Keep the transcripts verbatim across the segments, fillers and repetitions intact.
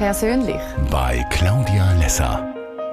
persönlich. Bei Claudia Lesser.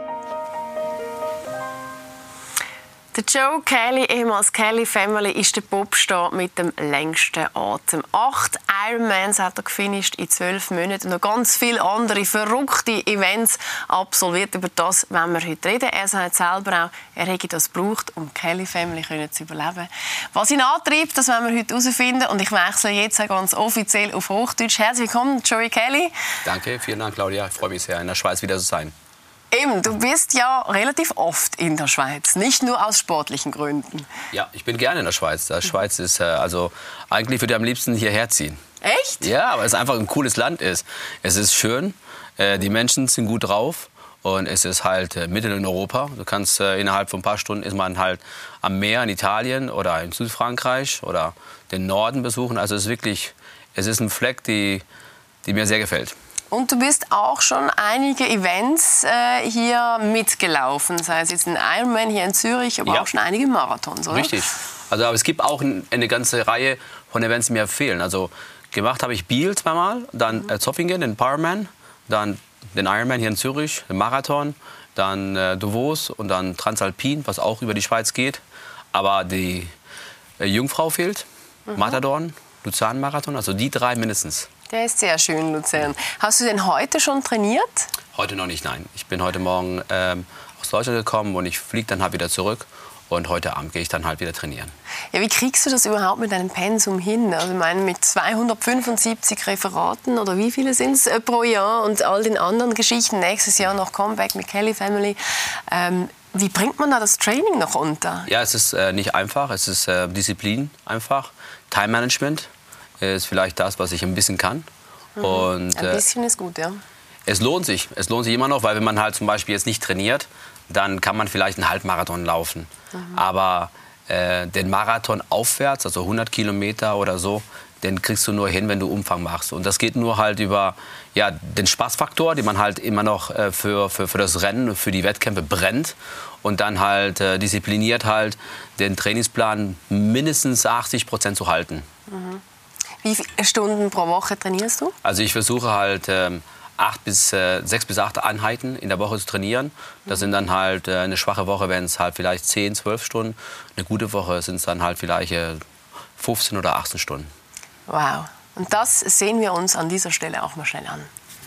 Der Joe Kelly, ehemals Kelly Family, ist der Popstar mit dem längsten Atem. Acht Ironmans hat er gefinisht in zwölf Monaten und noch ganz viele andere verrückte Events absolviert. Über das wollen wir heute reden. Er sagt selber auch, er hätte das gebraucht, um die Kelly Family zu überleben. Was ihn antreibt, das wollen wir heute herausfinden. Und ich wechsle jetzt ganz offiziell auf Hochdeutsch. Herzlich willkommen, Joey Kelly. Danke, vielen Dank, Claudia. Ich freue mich sehr, in der Schweiz wieder zu sein. Eben, du bist ja relativ oft in der Schweiz, nicht nur aus sportlichen Gründen. Ja, ich bin gerne in der Schweiz. Die Schweiz ist, äh, also eigentlich würde ich am liebsten hierher ziehen. Echt? Ja, weil es einfach ein cooles Land ist. Es ist schön, äh, die Menschen sind gut drauf und es ist halt äh, mitten in Europa. Du kannst äh, innerhalb von ein paar Stunden ist man halt am Meer in Italien oder in Südfrankreich oder den Norden besuchen. Also es ist wirklich, es ist ein Fleck, die, die mir sehr gefällt. Und du bist auch schon einige Events äh, hier mitgelaufen, sei es jetzt ein Ironman hier in Zürich, aber ja. auch schon einige Marathons, oder? Richtig. Also, aber es gibt auch ein, eine ganze Reihe von Events, die mir fehlen. Also gemacht habe ich Biel zweimal, dann mhm. äh, Zofingen, den Powerman, dann den Ironman hier in Zürich, den Marathon, dann äh, Davos und dann Transalpin, was auch über die Schweiz geht. Aber die äh, Jungfrau fehlt, mhm. Matadorn, Luzern-Marathon, also die drei mindestens. Der ist sehr schön, Luzern. Hast du denn heute schon trainiert? Heute noch nicht, nein. Ich bin heute Morgen ähm, aus Deutschland gekommen und ich fliege dann halt wieder zurück. Und heute Abend gehe ich dann halt wieder trainieren. Ja, wie kriegst du das überhaupt mit deinem Pensum hin? Also, ich meine, mit zweihundertfünfundsiebzig Referaten oder wie viele sind es äh, pro Jahr und all den anderen Geschichten, nächstes Jahr noch Comeback mit Kelly Family. Ähm, wie bringt man da das Training noch unter? Ja, es ist äh, nicht einfach. Es ist äh, Disziplin einfach. Time Management ist vielleicht das, was ich ein bisschen kann. Mhm. Und, ein bisschen äh, ist gut, ja. Es lohnt sich. Es lohnt sich immer noch, weil wenn man halt zum Beispiel jetzt nicht trainiert, dann kann man vielleicht einen Halbmarathon laufen. Mhm. Aber äh, den Marathon aufwärts, also hundert Kilometer oder so, den kriegst du nur hin, wenn du Umfang machst. Und das geht nur halt über ja, den Spaßfaktor, den man halt immer noch äh, für, für, für das Rennen, für die Wettkämpfe brennt. Und dann halt äh, diszipliniert halt den Trainingsplan mindestens achtzig Prozent zu halten. Mhm. Wie viele Stunden pro Woche trainierst du? Also ich versuche halt ähm, acht bis, äh, sechs bis acht Einheiten in der Woche zu trainieren. Das sind dann halt äh, eine schwache Woche, wenn es halt vielleicht zehn, zwölf Stunden. Eine gute Woche sind es dann halt vielleicht äh, fünfzehn oder achtzehn Stunden. Wow. Und das sehen wir uns an dieser Stelle auch mal schnell an.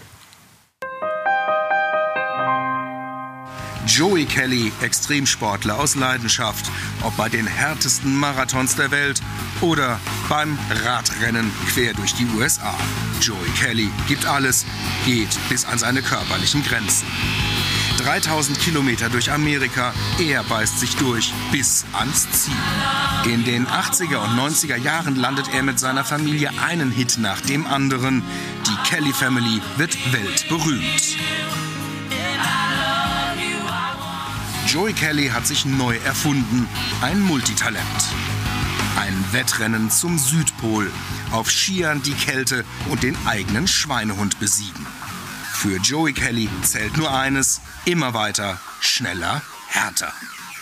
Joey Kelly, Extremsportler aus Leidenschaft, ob bei den härtesten Marathons der Welt oder beim Radrennen quer durch die U S A. Joey Kelly gibt alles, geht bis an seine körperlichen Grenzen. dreitausend Kilometer durch Amerika, er beißt sich durch bis ans Ziel. In den achtziger und neunziger Jahren landet er mit seiner Familie einen Hit nach dem anderen. Die Kelly Family wird weltberühmt. Joey Kelly hat sich neu erfunden, ein Multitalent. Ein Wettrennen zum Südpol, auf Skiern die Kälte und den eigenen Schweinehund besiegen. Für Joey Kelly zählt nur eines, immer weiter, schneller, härter.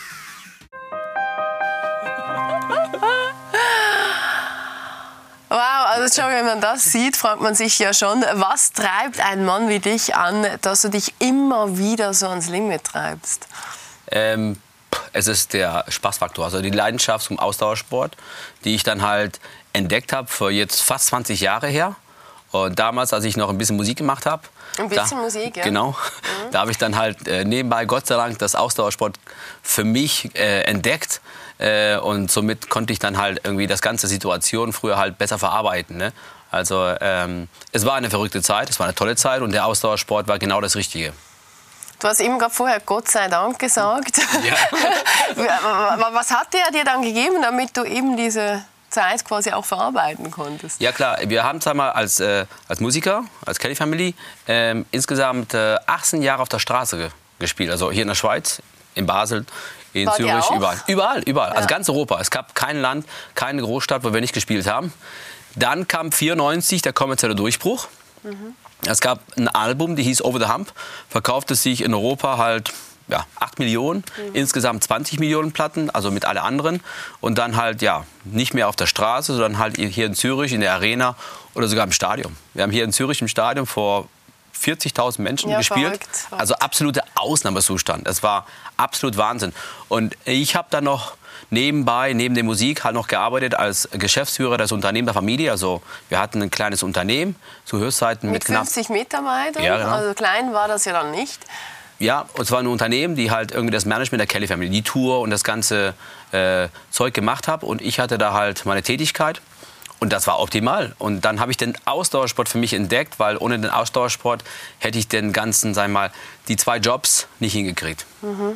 Wow, also schon, wenn man das sieht, fragt man sich ja schon, was treibt ein Mann wie dich an, dass du dich immer wieder so ans Limit treibst? Ähm, es ist der Spaßfaktor, also die Leidenschaft zum Ausdauersport, die ich dann halt entdeckt habe vor jetzt fast zwanzig Jahre her. Und damals, als ich noch ein bisschen Musik gemacht habe. Ein bisschen da, Musik, ja. Genau. Mhm. Da habe ich dann halt äh, nebenbei, Gott sei Dank, das Ausdauersport für mich äh, entdeckt. Äh, und somit konnte ich dann halt irgendwie das ganze Situation früher halt besser verarbeiten. Ne? Also ähm, es war eine verrückte Zeit, es war eine tolle Zeit und der Ausdauersport war genau das Richtige. Du hast eben gerade vorher Gott sei Dank gesagt. Ja. Was hat der dir dann gegeben, damit du eben diese Zeit quasi auch verarbeiten konntest? Ja klar, wir haben zweimal als, äh, als Musiker, als Kelly Family, äh, insgesamt äh, achtzehn Jahre auf der Straße ge gespielt. Also hier in der Schweiz, in Basel, in War Zürich, überall. Überall, überall. Ja. Also ganz Europa. Es gab kein Land, keine Großstadt, wo wir nicht gespielt haben. Dann kam vierundneunzig der kommerzielle Durchbruch. Mhm. Es gab ein Album, die hieß Over the Hump, verkaufte sich in Europa halt ja, acht Millionen, mhm. insgesamt zwanzig Millionen Platten, also mit alle anderen. Und dann halt, ja, nicht mehr auf der Straße, sondern halt hier in Zürich, in der Arena oder sogar im Stadion. Wir haben hier in Zürich im Stadion vor vierzigtausend Menschen ja, gespielt. Verrückt, verrückt. Also absoluter Ausnahmezustand. Es war absolut Wahnsinn. Und ich habe dann noch nebenbei, neben der Musik, halt noch gearbeitet als Geschäftsführer des Unternehmens der Familie. Also wir hatten ein kleines Unternehmen zu Höchstzeiten mit, mit knapp fünfzig Mitarbeitern. Ja, genau. Also klein war das ja dann nicht. Ja, und zwar ein Unternehmen, die halt irgendwie das Management der Kelly Family, die Tour und das ganze äh, Zeug gemacht habe. Und ich hatte da halt meine Tätigkeit. Und das war optimal. Und dann habe ich den Ausdauersport für mich entdeckt, weil ohne den Ausdauersport hätte ich den ganzen, sagen wir mal, die zwei Jobs nicht hingekriegt. Mhm.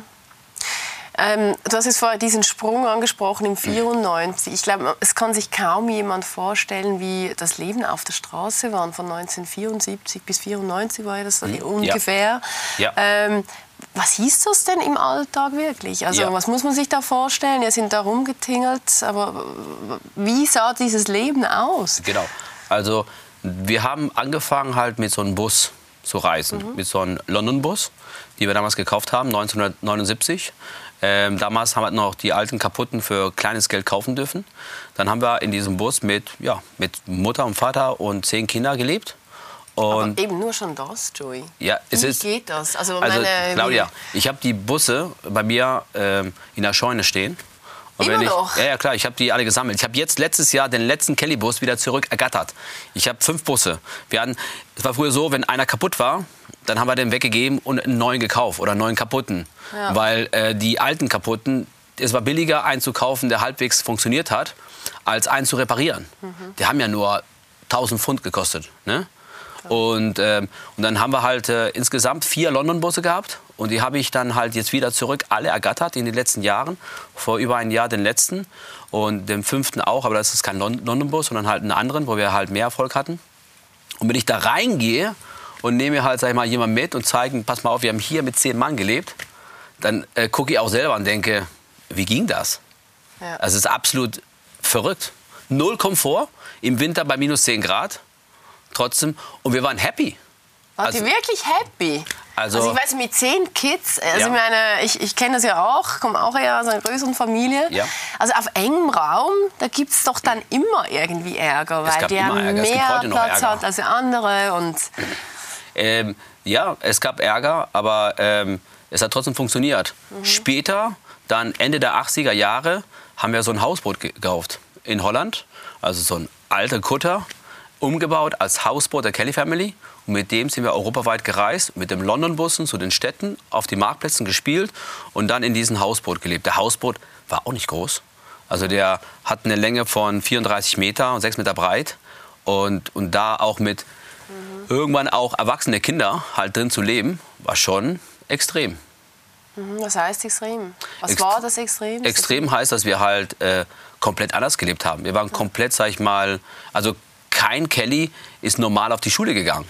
Ähm, du hast jetzt vorher diesen Sprung angesprochen im vierundneunzig. Ich glaube, es kann sich kaum jemand vorstellen, wie das Leben auf der Straße war. Von neunzehnhundertvierundsiebzig bis vierundneunzig war das mhm. ungefähr. Ja. Ja. Ähm, was hieß das denn im Alltag wirklich? Also ja. was muss man sich da vorstellen? Wir sind da rumgetingelt, aber wie sah dieses Leben aus? Genau. Also wir haben angefangen halt mit so einem Bus zu reisen, mhm. mit so einem London-Bus, die wir damals gekauft haben, neunzehnhundertneunundsiebzig. Ähm, damals haben wir noch die alten kaputten für kleines Geld kaufen dürfen. Dann haben wir in diesem Bus mit, ja, mit Mutter und Vater und zehn Kindern gelebt. Und aber eben nur schon das, Joey. Ja, es wie ist, geht das? Also, also meine, Claudia, ich habe die Busse bei mir ähm, in der Scheune stehen. Und Immer wenn ich, noch? Ja, ja, klar, ich habe die alle gesammelt. Ich habe jetzt letztes Jahr den letzten Kelly-Bus wieder zurück ergattert. Ich habe fünf Busse. Wir hatten, es war früher so, wenn einer kaputt war, dann haben wir den weggegeben und einen neuen gekauft oder einen neuen kaputten. Ja. Weil äh, die alten kaputten, es war billiger, einen zu kaufen, der halbwegs funktioniert hat, als einen zu reparieren. Mhm. Die haben ja nur tausend Pfund gekostet. Ne? Und, ähm, und dann haben wir halt äh, insgesamt vier London-Busse gehabt. Und die habe ich dann halt jetzt wieder zurück alle ergattert in den letzten Jahren. Vor über ein Jahr den letzten und den fünften auch. Aber das ist kein London-Bus, sondern halt einen anderen, wo wir halt mehr Erfolg hatten. Und wenn ich da reingehe und nehme halt, sag ich mal, jemanden mit und zeige, pass mal auf, wir haben hier mit zehn Mann gelebt, dann äh, gucke ich auch selber und denke, wie ging das? Ja. Also es ist absolut verrückt. Null Komfort, im Winter bei minus zehn Grad. Trotzdem. Und wir waren happy. Wart also, ihr wirklich happy? Also, also ich weiß, mit zehn Kids, also ja. ich meine, ich, ich kenne das ja auch, komme auch eher aus einer größeren Familie. Ja. Also auf engem Raum, da gibt es doch dann immer irgendwie Ärger, weil der mehr Platz hat als der andere. Und ähm, ja, es gab Ärger, aber ähm, es hat trotzdem funktioniert. Mhm. Später, dann Ende der achtziger Jahre, haben wir so ein Hausboot gekauft in Holland. Also so ein alter Kutter, umgebaut als Hausboot der Kelly Family. Und mit dem sind wir europaweit gereist, mit dem London-Bussen zu den Städten, auf die Marktplätzen gespielt und dann in diesem Hausboot gelebt. Der Hausboot war auch nicht groß. Also der hat eine Länge von vierunddreißig Meter und sechs Meter breit. Und, und da auch mit mhm. irgendwann auch erwachsene Kinder halt drin zu leben, war schon extrem. Mhm, was heißt extrem? Was Ext war das extrem? Extrem heißt, dass wir halt äh, komplett anders gelebt haben. Wir waren komplett, sag ich mal, also kein Kelly ist normal auf die Schule gegangen.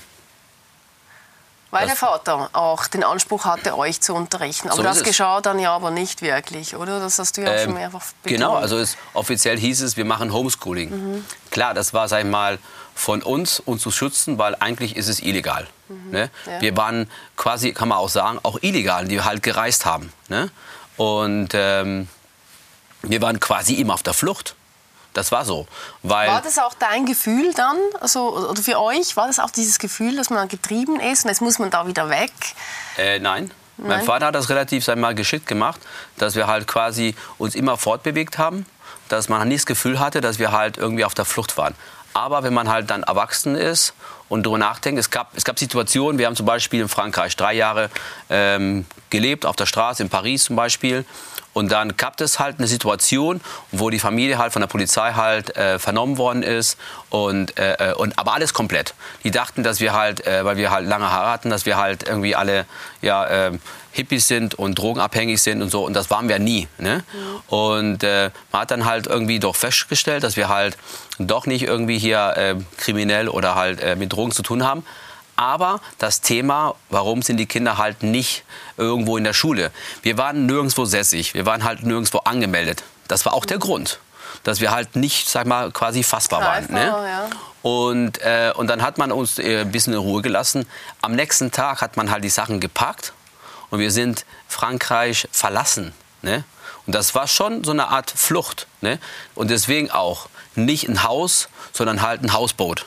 Weil der Vater auch den Anspruch hatte, euch zu unterrichten. Aber so das geschah dann ja aber nicht wirklich, oder? Das hast du ja ähm, schon mehrfach betont. Genau, also es, offiziell hieß es, wir machen Homeschooling. Mhm. Klar, das war, sag ich mal, von uns, uns zu schützen, weil eigentlich ist es illegal. Mhm. Ne? Ja. Wir waren quasi, kann man auch sagen, auch illegal, die halt gereist haben. Ne? Und ähm, wir waren quasi immer auf der Flucht. Das war so. Weil war das auch dein Gefühl dann, also, oder für euch, war das auch dieses Gefühl, dass man getrieben ist und jetzt muss man da wieder weg? Äh, nein. nein. Mein Vater hat das relativ sag mal, geschickt gemacht, dass wir halt quasi uns immer fortbewegt haben, dass man nie das Gefühl hatte, dass wir halt irgendwie auf der Flucht waren. Aber wenn man halt dann erwachsen ist und darüber nachdenkt, es gab, es gab Situationen, wir haben zum Beispiel in Frankreich drei Jahre ähm, gelebt, auf der Straße, in Paris zum Beispiel. Und dann gab es halt eine Situation, wo die Familie halt von der Polizei halt äh, vernommen worden ist und, äh, und aber alles komplett. Die dachten, dass wir halt, äh, weil wir halt lange Haare hatten, dass wir halt irgendwie alle ja äh, Hippies sind und drogenabhängig sind und so. Und das waren wir nie. Ne? Mhm. Und äh, man hat dann halt irgendwie doch festgestellt, dass wir halt doch nicht irgendwie hier äh, kriminell oder halt äh, mit Drogen zu tun haben. Aber das Thema, warum sind die Kinder halt nicht irgendwo in der Schule? Wir waren nirgendwo sässig, wir waren halt nirgendwo angemeldet. Das war auch der Grund, dass wir halt nicht, sag mal, quasi fassbar waren. Ne? Ja. Und, äh, und dann hat man uns äh, ein bisschen in Ruhe gelassen. Am nächsten Tag hat man halt die Sachen gepackt und wir sind Frankreich verlassen. Ne? Und das war schon so eine Art Flucht. Ne? Und deswegen auch nicht ein Haus, sondern halt ein Hausboot.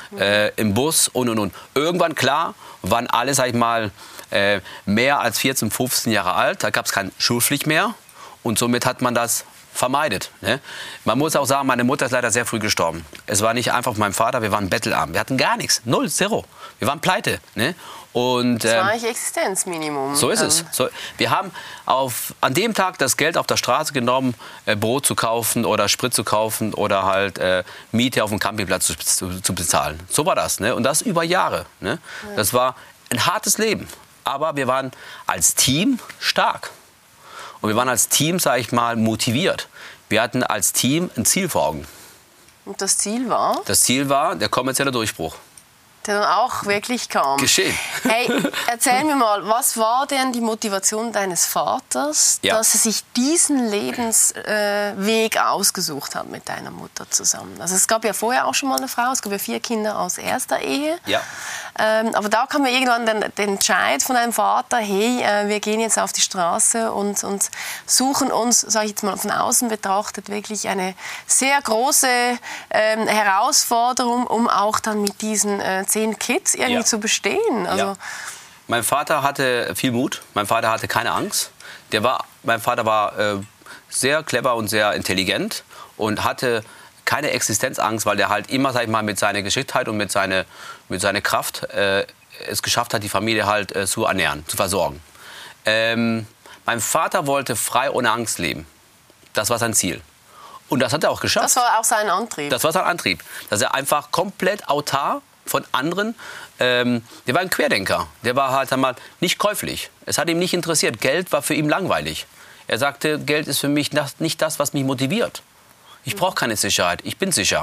äh, im Bus und, und, und. Irgendwann, klar, waren alle, sag ich mal, äh, mehr als vierzehn, fünfzehn Jahre alt. Da gab es keine Schulpflicht mehr und somit hat man das vermeidet. Ne? Man muss auch sagen, meine Mutter ist leider sehr früh gestorben. Es war nicht einfach mein Vater, wir waren bettelarm. Wir hatten gar nichts, null, zero. Wir waren pleite. Ne? Und, das war ähm, eigentlich Existenzminimum. So ist es. So, wir haben auf, an dem Tag das Geld auf der Straße genommen, äh, Brot zu kaufen oder Sprit zu kaufen oder halt äh, Miete auf dem Campingplatz zu, zu, zu bezahlen. So war das. Ne? Und das über Jahre. Ne? Ja. Das war ein hartes Leben. Aber wir waren als Team stark. Und wir waren als Team, sage ich mal, motiviert. Wir hatten als Team ein Ziel vor Augen. Und das Ziel war? Das Ziel war der kommerzielle Durchbruch. Der dann auch wirklich kam. Geschehen. Hey, erzähl mir mal, was war denn die Motivation deines Vaters, ja. dass er sich diesen Lebensweg äh, ausgesucht hat mit deiner Mutter zusammen? Also es gab ja vorher auch schon mal eine Frau, es gab ja vier Kinder aus erster Ehe. Ja. Ähm, aber da kam ja irgendwann den, den Entscheid von deinem Vater, hey, äh, wir gehen jetzt auf die Straße und, und suchen uns, sage ich jetzt mal von außen betrachtet, wirklich eine sehr große ähm, Herausforderung, um auch dann mit diesen äh, zehn Kids irgendwie ja. zu bestehen. Also ja. Mein Vater hatte viel Mut, mein Vater hatte keine Angst. Der war, mein Vater war äh, sehr clever und sehr intelligent und hatte keine Existenzangst, weil der halt immer, sag ich mal, mit seiner Geschicktheit und mit seiner, mit seiner Kraft äh, es geschafft hat, die Familie halt äh, zu ernähren, zu versorgen. Ähm, mein Vater wollte frei ohne Angst leben. Das war sein Ziel. Und das hat er auch geschafft. Das war auch sein Antrieb. Das war sein Antrieb. Dass er einfach komplett autark von anderen, ähm, der war ein Querdenker. Der war halt einmal nicht käuflich. Es hat ihn nicht interessiert. Geld war für ihn langweilig. Er sagte, Geld ist für mich nicht das, was mich motiviert. Ich brauche keine Sicherheit, ich bin sicher.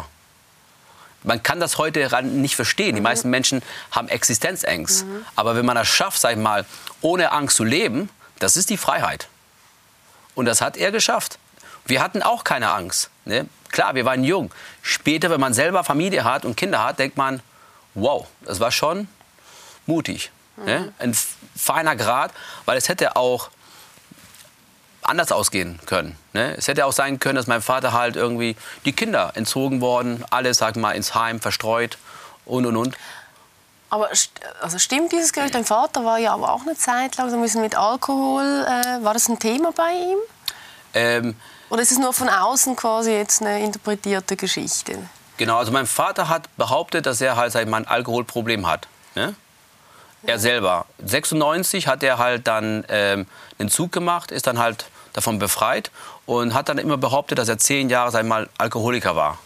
Man kann das heute nicht verstehen. Die meisten Menschen haben Existenzängste. Mhm. Aber wenn man das schafft, sag ich mal, ohne Angst zu leben, das ist die Freiheit. Und das hat er geschafft. Wir hatten auch keine Angst. Ne? Klar, wir waren jung. Später, wenn man selber Familie hat und Kinder hat, denkt man, wow, das war schon mutig. Mhm. Ne? Ein feiner Grad, weil es hätte auch anders ausgehen können. Ne? Es hätte auch sein können, dass mein Vater halt irgendwie die Kinder entzogen worden, alles, sag mal, ins Heim verstreut und und und. Aber also stimmt dieses Gerücht? Dein Vater war ja aber auch eine Zeit lang so ein bisschen mit Alkohol. Äh, war das ein Thema bei ihm? Ähm, Oder ist es nur von außen quasi jetzt eine interpretierte Geschichte? Genau, also mein Vater hat behauptet, dass er halt, sag ich mal, ein Alkoholproblem hat. Ne? Ja. Er selber. sechsundneunzig hat er halt dann ähm, einen Zug gemacht, ist dann halt davon befreit und hat dann immer behauptet, dass er zehn Jahre, sag ich mal, Alkoholiker war.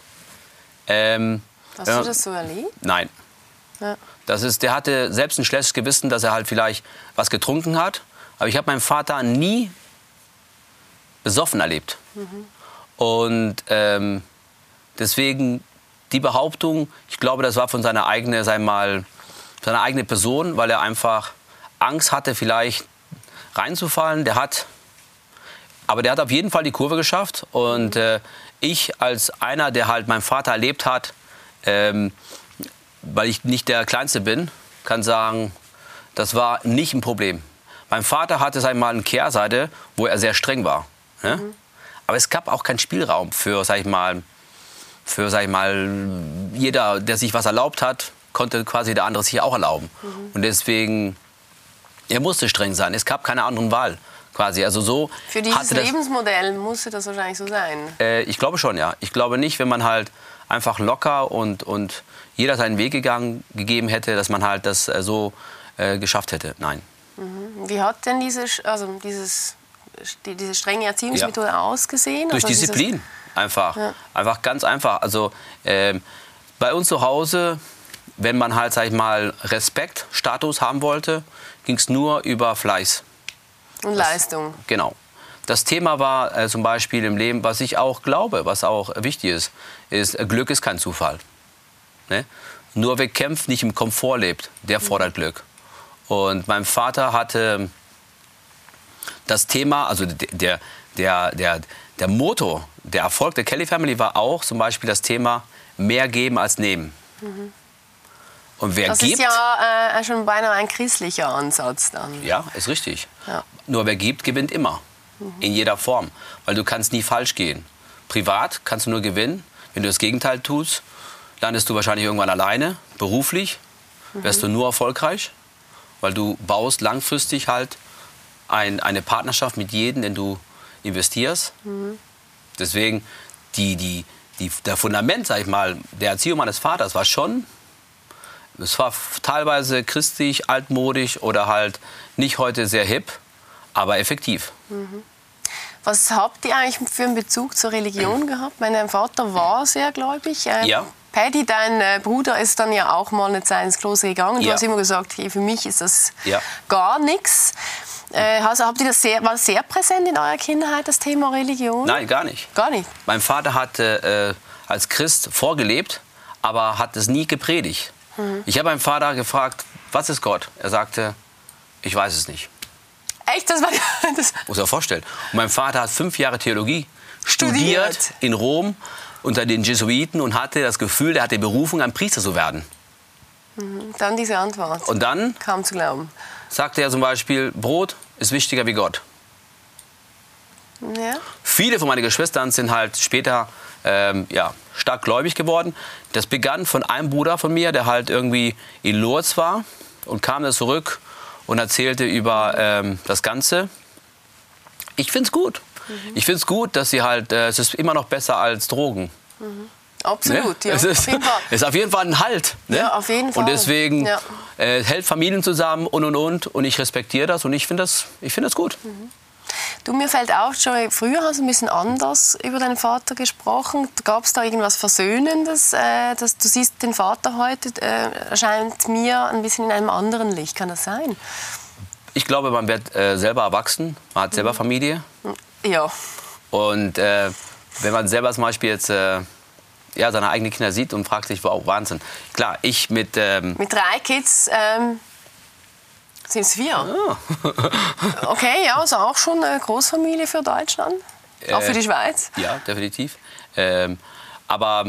Ähm, Hast du das so erlebt? Nein. Ja. Das ist, der hatte selbst ein schlechtes Gewissen, dass er halt vielleicht was getrunken hat. Aber ich habe meinen Vater nie besoffen erlebt. Mhm. Und ähm, deswegen die Behauptung, ich glaube, das war von seiner eigenen, sei mal, seiner eigenen Person, weil er einfach Angst hatte, vielleicht reinzufallen. Der hat, aber der hat auf jeden Fall die Kurve geschafft. Und äh, ich als einer, der halt meinen Vater erlebt hat, ähm, weil ich nicht der Kleinste bin, kann sagen, das war nicht ein Problem. Mein Vater hatte einmal eine Kehrseite, wo er sehr streng war. Ne? Mhm. Aber es gab auch keinen Spielraum für, sag ich mal, für, sag ich mal, jeder, der sich was erlaubt hat, konnte quasi der andere sich auch erlauben. Mhm. Und deswegen, er musste streng sein. Es gab keine andere Wahl. Quasi. Also so für dieses Lebensmodell musste das wahrscheinlich so sein? Äh, ich glaube schon, ja. Ich glaube nicht, wenn man halt einfach locker und, und jeder seinen Weg gegangen, gegeben hätte, dass man halt das äh, so äh, geschafft hätte. Nein. Mhm. Wie hat denn diese, also dieses, die, diese strenge Erziehungsmethode ja. ausgesehen? Durch also Disziplin dieses... einfach. Ja. Einfach ganz einfach. Also äh, bei uns zu Hause, wenn man halt, sag ich mal, Respekt, Status haben wollte, ging es nur über Fleiß. Und Leistung. Das, genau. Das Thema war äh, zum Beispiel im Leben, was ich auch glaube, was auch wichtig ist, ist, äh, Glück ist kein Zufall. Ne? Nur wer kämpft, nicht im Komfort lebt, der fordert mhm. Glück. Und mein Vater hatte das Thema, also der, der, der, der Motto, der Erfolg der Kelly Family war auch zum Beispiel das Thema mehr geben als nehmen. Mhm. Und wer das gibt, ist ja äh, schon beinahe ein christlicher Ansatz dann. Ja, ist richtig. Ja. Nur wer gibt, gewinnt immer. Mhm. In jeder Form. Weil du kannst nie falsch gehen. Privat kannst du nur gewinnen. Wenn du das Gegenteil tust, landest du wahrscheinlich irgendwann alleine, beruflich, wirst du nur erfolgreich, weil du baust langfristig halt ein, eine Partnerschaft mit jedem, den du investierst. Mhm. Deswegen, die, die, die, der Fundament, sag ich mal, der Erziehung meines Vaters war schon, es war teilweise christlich, altmodisch oder halt nicht heute sehr hip, aber effektiv. Mhm. Was habt ihr eigentlich für einen Bezug zur Religion gehabt? Mein Vater war sehr gläubig. Ähm, ja. Paddy, dein äh, Bruder, ist dann ja auch mal eine Zeit ins Kloster gegangen. Du ja. hast immer gesagt, hey, für mich ist das ja. gar nichts. Äh, also habt ihr das sehr, war das sehr präsent in eurer Kindheit, das Thema Religion? Nein, gar nicht. Gar nicht? Mein Vater hatte äh, als Christ vorgelebt, aber hat es nie gepredigt. Mhm. Ich habe meinen Vater gefragt, was ist Gott? Er sagte, ich weiß es nicht. Echt? Das war das muss ich mir vorstellen. Und mein Vater hat fünf Jahre Theologie studiert, studiert in Rom unter den Jesuiten und hatte das Gefühl, er hatte Berufung, ein Priester zu werden. Mhm. Dann diese Antwort. Und dann kaum zu glauben. Sagte er zum Beispiel, Brot ist wichtiger wie Gott. Ja. Viele von meinen Geschwistern sind halt später ähm, ja, stark gläubig geworden. Das begann von einem Bruder von mir, der halt irgendwie in Lourdes war und kam dann zurück und erzählte über ähm, das Ganze. Ich finde es gut. Mhm. Ich finde es gut, dass sie halt, äh, es ist immer noch besser als Drogen. Mhm. Absolut, ne? ja. Es ist, auf jeden Fall. ist auf jeden Fall ein Halt. Ne? Ja, auf jeden Fall. Und deswegen ja. äh, hält Familien zusammen und und und. Und ich respektiere das und ich finde das, ich find das gut. Mhm. Du, mir fällt auf, schon früher hast du ein bisschen anders über deinen Vater gesprochen. Gab es da irgendwas Versöhnendes? Äh, dass du siehst den Vater heute, äh, erscheint mir ein bisschen in einem anderen Licht. Kann das sein? Ich glaube, man wird äh, selber erwachsen, man hat selber Familie. Ja. Und äh, wenn man selber zum Beispiel jetzt äh, ja, seine eigenen Kinder sieht und fragt sich, wow, Wahnsinn. Klar, ich mit... Ähm, mit drei Kids... Ähm sind es vier? Oh. Okay, ja, also auch schon eine Großfamilie für Deutschland, äh, auch für die Schweiz. Ja, definitiv. Ähm, aber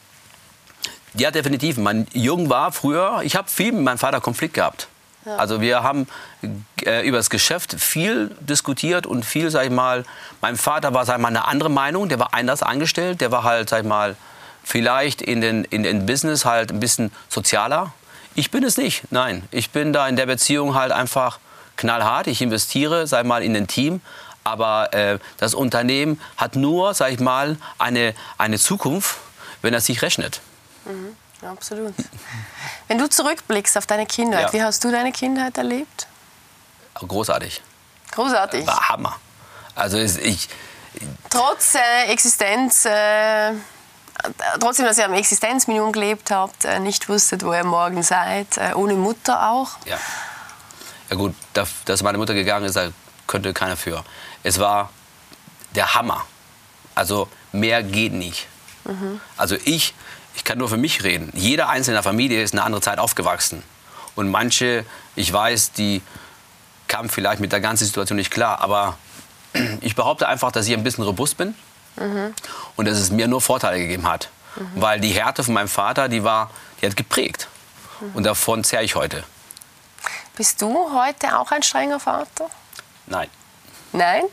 ja, definitiv. Mein Jung war früher, ich habe viel mit meinem Vater Konflikt gehabt. Ja. Also wir haben äh, über das Geschäft viel diskutiert und viel, sag ich mal, mein Vater war, sag ich mal, eine andere Meinung, der war anders angestellt, der war halt, sag ich mal, vielleicht in den, in den Business halt ein bisschen sozialer. Ich bin es nicht, nein. Ich bin da in der Beziehung halt einfach knallhart. Ich investiere, sag ich mal, in ein Team. Aber äh, das Unternehmen hat nur, sag ich mal, eine, eine Zukunft, wenn es sich rechnet. Mhm, absolut. Wenn du zurückblickst auf deine Kindheit, ja. Wie hast du deine Kindheit erlebt? Großartig. Großartig? War Hammer. Also ich... Trotz äh, Existenz... Äh Trotzdem, dass ihr am Existenzminimum gelebt habt, nicht wusstet, wo ihr morgen seid, ohne Mutter auch. Ja, ja gut, dass meine Mutter gegangen ist, da könnte keiner für. Es war der Hammer. Also mehr geht nicht. Mhm. Also ich, ich kann nur für mich reden. Jeder einzelne Familie ist in einer anderen Zeit aufgewachsen. Und manche, ich weiß, die kamen vielleicht mit der ganzen Situation nicht klar. Aber ich behaupte einfach, dass ich ein bisschen robust bin. Mhm. Und dass es mir nur Vorteile gegeben hat. Mhm. Weil die Härte von meinem Vater, die war, die hat geprägt. Mhm. Und davon zehre ich heute. Bist du heute auch ein strenger Vater? Nein. Nein?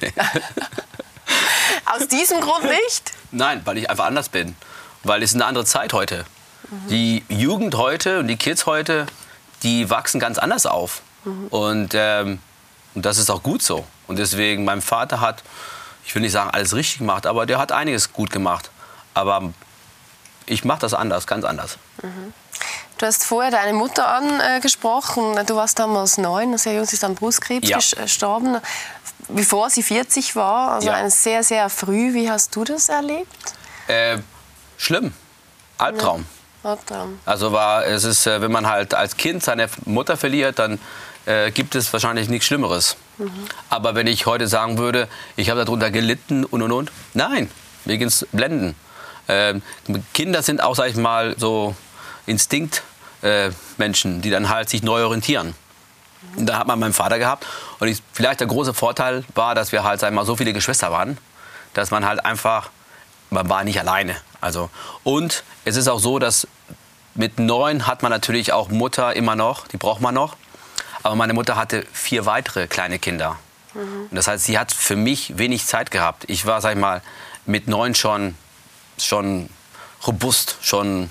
Aus diesem Grund nicht? Nein, weil ich einfach anders bin. Weil es ist eine andere Zeit heute. Mhm. Die Jugend heute und die Kids heute, die wachsen ganz anders auf. Mhm. Und, ähm, und das ist auch gut so. Und deswegen, mein Vater hat... Ich will nicht sagen, alles richtig gemacht, aber der hat einiges gut gemacht. Aber ich mache das anders, ganz anders. Mhm. Du hast vorher deine Mutter angesprochen. Du warst damals neun, sehr jung, sie ist an Brustkrebs ja. gestorben, bevor sie vierzig war. Also ja. sehr, sehr früh. Wie hast du das erlebt? Äh, schlimm. Albtraum. Ja. Albtraum. Also war, es ist, wenn man halt als Kind seine Mutter verliert, dann äh, gibt es wahrscheinlich nichts Schlimmeres. Mhm. Aber wenn ich heute sagen würde, ich habe darunter gelitten und und und, nein, mir geht's blenden. Ähm, Kinder sind auch, sag ich mal, so Instinktmenschen, äh, die dann halt sich neu orientieren. Mhm. Und da hat man meinen Vater gehabt. Und ich, vielleicht der große Vorteil war, dass wir halt, sag ich mal, so viele Geschwister waren, dass man halt einfach, man war nicht alleine. Also, und es ist auch so, dass mit neun hat man natürlich auch Mutter immer noch, die braucht man noch. Aber meine Mutter hatte vier weitere kleine Kinder. Mhm. Und das heißt, sie hat für mich wenig Zeit gehabt. Ich war, sag ich mal, mit neun schon, schon robust, schon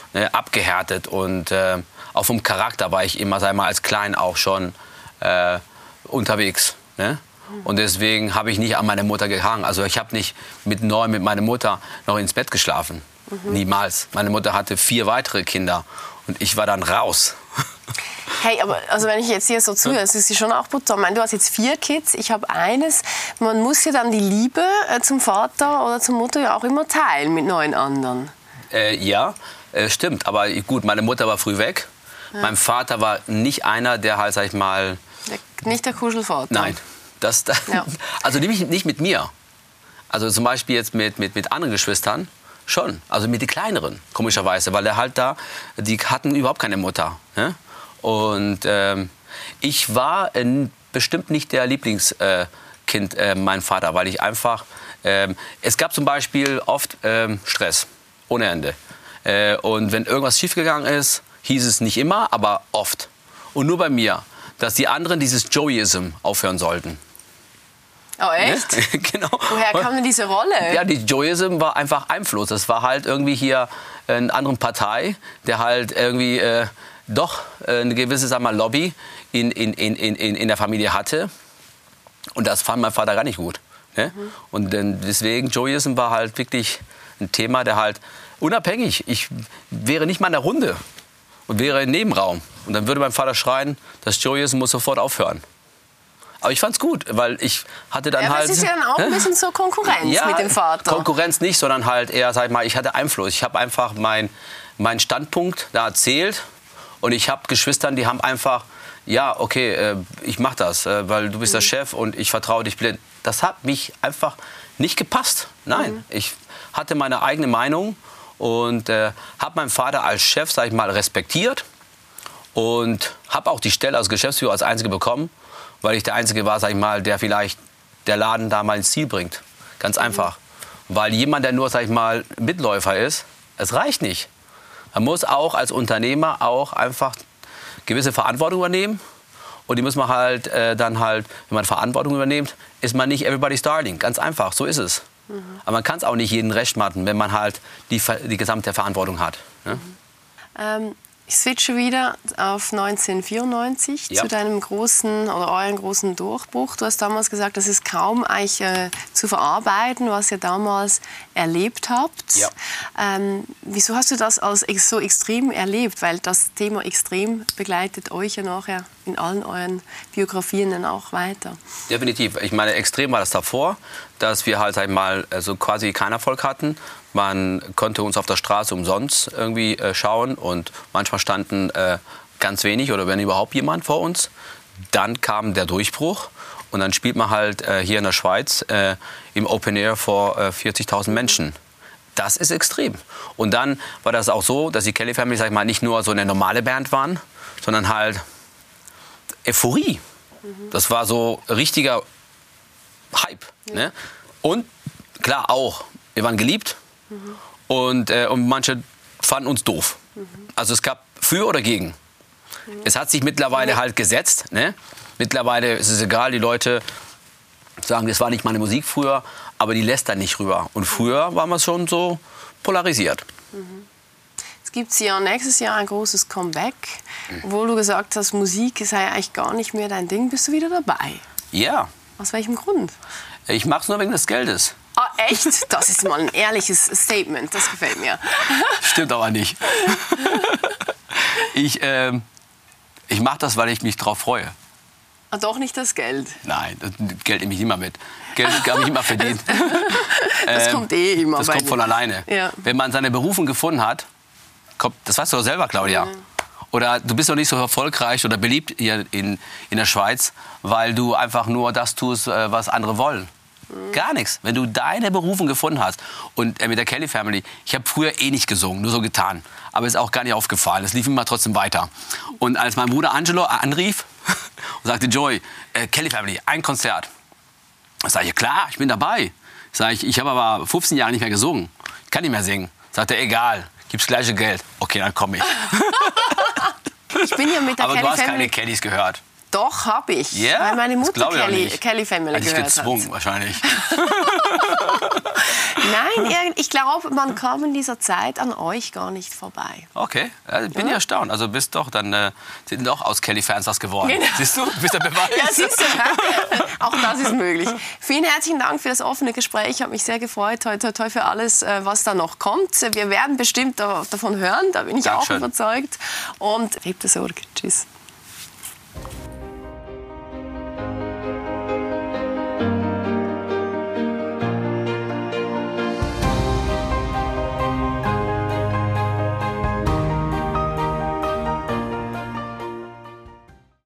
ne, abgehärtet und äh, auch vom Charakter war ich immer, sag mal, als Klein auch schon äh, unterwegs. Ne? Und deswegen habe ich nicht an meine Mutter gehangen. Also ich habe nicht mit neun mit meiner Mutter noch ins Bett geschlafen. Mhm. Niemals. Meine Mutter hatte vier weitere Kinder und ich war dann raus. Hey, aber also wenn ich jetzt hier so zuhöre, das ist ja schon auch brutal. Ich meine, du hast jetzt vier Kids, ich habe eines. Man muss ja dann die Liebe äh, zum Vater oder zur Mutter ja auch immer teilen mit neun anderen. Äh, ja, äh, stimmt. Aber gut, meine Mutter war früh weg. Ja. Mein Vater war nicht einer, der halt, sag ich mal... Der, nicht der Kuschelvater? Nein. Das, das, ja. Also nicht, nicht mit mir. Also zum Beispiel jetzt mit, mit, mit anderen Geschwistern schon. Also mit den kleineren, komischerweise. Weil er halt da, die hatten überhaupt keine Mutter. Ne? Und ähm, ich war äh, bestimmt nicht der Lieblingskind äh, äh, mein Vater, weil ich einfach... Äh, es gab zum Beispiel oft äh, Stress, ohne Ende. Äh, und wenn irgendwas schiefgegangen ist, hieß es nicht immer, aber oft. Und nur bei mir, dass die anderen dieses Joeyism aufhören sollten. Oh, echt? Ne? Genau. Woher kam denn diese Rolle? Ja, die Joeyism war einfach Einfluss. Das war halt irgendwie hier eine andere Partei, der halt irgendwie äh, doch äh, eine gewisse, sag mal, Lobby in, in, in, in, in der Familie hatte. Und das fand mein Vater gar nicht gut. Ne? Mhm. Und äh, deswegen, Joeyism war halt wirklich ein Thema, der halt unabhängig, ich wäre nicht mal in der Runde und wäre im Nebenraum. Und dann würde mein Vater schreien, das Joeyism muss sofort aufhören. Aber ich fand's gut, weil ich hatte dann ja, halt... Das ist ja dann auch ein bisschen so Konkurrenz ja, mit dem Vater. Konkurrenz nicht, sondern halt eher, sag ich mal, ich hatte Einfluss. Ich habe einfach meinen mein Standpunkt da erzählt und ich habe Geschwistern, die haben einfach, ja, okay, äh, ich mach das, äh, weil du bist mhm. der Chef und ich vertraue dich blind. Das hat mich einfach nicht gepasst. Nein, mhm. ich hatte meine eigene Meinung und äh, habe meinen Vater als Chef, sag ich mal, respektiert und habe auch die Stelle als Geschäftsführer als Einzige bekommen, weil ich der Einzige war, sag ich mal, der vielleicht der Laden da mal ins Ziel bringt. Ganz einfach. Mhm. Weil jemand, der nur, sag ich mal, Mitläufer ist, es reicht nicht. Man muss auch als Unternehmer auch einfach gewisse Verantwortung übernehmen. Und die muss man halt äh, dann halt, wenn man Verantwortung übernimmt, ist man nicht everybody's darling. Ganz einfach, so ist es. Mhm. Aber man kann es auch nicht jedem recht machen, wenn man halt die, die gesamte Verantwortung hat. Ne? Mhm. Ähm Ich switche wieder auf neunzehnhundertvierundneunzig ja. zu deinem großen oder euren großen Durchbruch. Du hast damals gesagt, das ist kaum eigentlich äh, zu verarbeiten, was ihr damals erlebt habt. Ja. Ähm, wieso hast du das als ex so extrem erlebt? Weil das Thema extrem begleitet euch ja nachher in allen euren Biografien dann auch weiter. Definitiv. Ich meine, extrem war das davor, dass wir halt einmal also quasi keinen Erfolg hatten. Man konnte uns auf der Straße umsonst irgendwie äh, schauen und manchmal standen äh, ganz wenig oder wenn überhaupt jemand vor uns. Dann kam der Durchbruch und dann spielt man halt äh, hier in der Schweiz äh, im Open Air vor äh, vierzigtausend Menschen. Das ist extrem. Und dann war das auch so, dass die Kelly Family, sag ich mal, nicht nur so eine normale Band waren, sondern halt Euphorie. Mhm. Das war so richtiger Hype. Ja. Ne? Und klar auch, wir waren geliebt. Mhm. Und, äh, und manche fanden uns doof. Mhm. Also es gab für oder gegen. Mhm. Es hat sich mittlerweile halt gesetzt. Ne? Mittlerweile ist es egal, die Leute sagen, das war nicht meine Musik früher, aber die lässt dann nicht rüber. Und früher war man schon so polarisiert. Mhm. Es gibt ja nächstes Jahr ein großes Comeback, mhm. obwohl du gesagt hast, Musik sei eigentlich gar nicht mehr dein Ding. Bist du wieder dabei? Ja. Aus welchem Grund? Ich mache es nur wegen des Geldes. Ah, echt? Das ist mal ein ehrliches Statement, das gefällt mir. Stimmt aber nicht. Ich, ähm, ich mache das, weil ich mich drauf freue. Ah, doch nicht das Geld? Nein, das Geld nehme ich immer mit. Geld habe ich immer verdient. Das ähm, kommt eh immer. Das kommt von alleine. Ja. Wenn man seine Berufung gefunden hat, kommt, das weißt du doch selber, Claudia. Ja. Oder du bist doch nicht so erfolgreich oder beliebt hier in, in der Schweiz, weil du einfach nur das tust, was andere wollen. Gar nichts. Wenn du deine Berufung gefunden hast. Und äh, mit der Kelly Family, ich habe früher eh nicht gesungen, nur so getan. Aber ist auch gar nicht aufgefallen. Es lief immer trotzdem weiter. Und als mein Bruder Angelo anrief und sagte, Joy, äh, Kelly Family, ein Konzert. Da sage ich, klar, ich bin dabei. Sag ich, ich habe aber fünfzehn Jahre nicht mehr gesungen. Ich kann nicht mehr singen. Sagt er, egal, gibt's gleiche Geld. Okay, dann komme ich. Ich bin ja mit der aber Kelly du hast Family. keine Kellys gehört. Doch, habe ich. Yeah? Weil meine Mutter Das Kelly, nicht. Kelly Family Hätte ich gehört gezwungen, hat. wahrscheinlich. Nein, ich glaube, man kam in dieser Zeit an euch gar nicht vorbei. Okay, ja, ich bin ja erstaunt. Also bist doch, dann äh, sind doch aus Kelly-Fans was geworden. Genau. Siehst du, du bist der Beweis. Ja, siehst du, ja? Auch das ist möglich. Vielen herzlichen Dank für das offene Gespräch. Ich habe mich sehr gefreut. Toi, toi, toi für alles, was da noch kommt. Wir werden bestimmt davon hören, da bin ich Dankeschön. auch überzeugt. Und hebt die Sorge. Tschüss.